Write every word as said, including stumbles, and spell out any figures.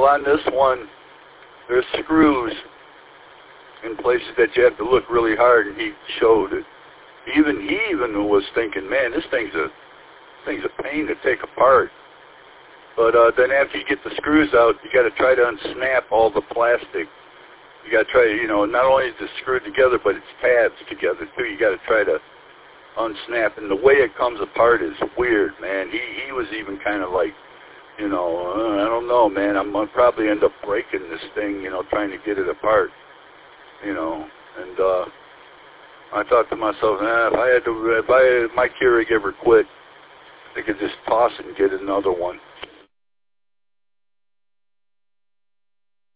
on this one, there's screws in places that you have to look really hard, and he showed it. Even he even was thinking, man, this thing's a thing's a pain to take apart. But uh, then after you get the screws out, you got to try to unsnap all the plastic. You got to try, you know, not only is it screwed together, but it's tabs together too. You got to try to unsnap, and the way it comes apart is weird, man. He he was even kind of like, you know, uh, I don't know, man. I'm gonna probably end up breaking this thing, you know, trying to get it apart, you know. And uh, I thought to myself, eh, if I had to, if I if my Keurig ever quit, I could just toss it and get another one.